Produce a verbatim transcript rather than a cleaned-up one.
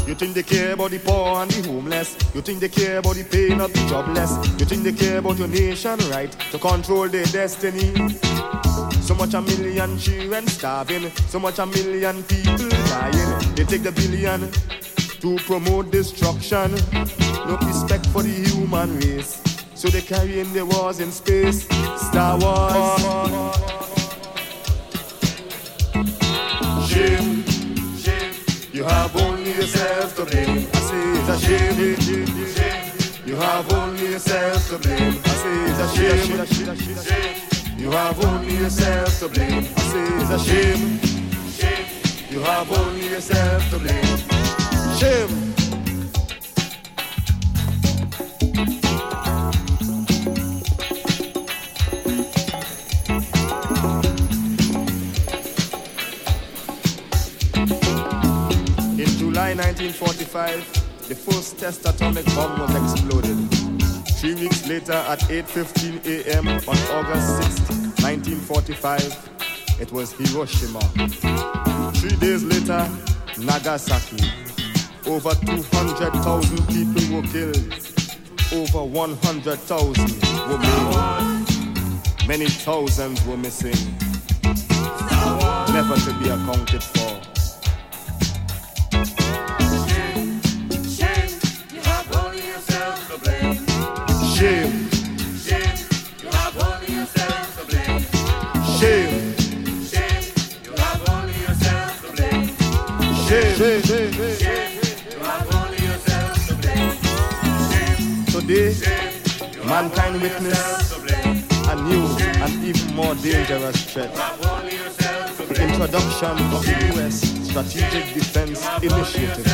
You think they care about the poor and the homeless? You think they care about the pain of the jobless? You think they care about your nation right to control their destiny? So much a million children starving, so much a million people dying. They take the billion to promote destruction. No respect for the human race, so they carry in the wars in space. Star Wars. Shame, shame. You have only yourself to blame. I say it's a shame, shame. You have only yourself to blame. I say it's a shame, shame. You have only yourself to blame. I say it's a shame, shame. You have only yourself to blame. Shame. In July nineteen forty-five, the first test atomic bomb was exploded. Three weeks later, at eight fifteen a.m. on August sixth, nineteen forty-five, it was Hiroshima. Three days later, Nagasaki. Over two hundred thousand people were killed. Over one hundred thousand were maimed. Many thousands were missing, never to be accounted for. Shame, shame, you have only yourself to blame. Shame, shame, you have only yourself to blame. Shame, shame, you have only yourself to blame. shame, shame, shame, shame, you have only yourself to blame. Shame, Today, shame, you mankind have only witnessed yourself to blame. a new and even more dangerous threat. You have only yourself to The blame. introduction of the U S Strategic Defense Initiative.